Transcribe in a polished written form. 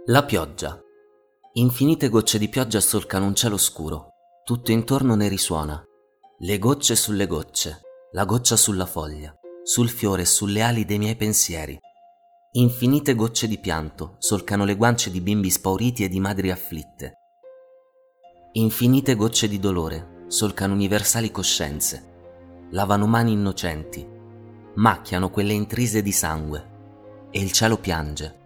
La pioggia. Infinite gocce di pioggia solcano un cielo scuro. Tutto intorno ne risuona. Le gocce sulle gocce, la goccia sulla foglia, sul fiore e sulle ali dei miei pensieri. Infinite gocce di pianto solcano le guance di bimbi spauriti e di madri afflitte. Infinite gocce di dolore solcano universali coscienze, lavano mani innocenti, macchiano quelle intrise di sangue, e il cielo piange.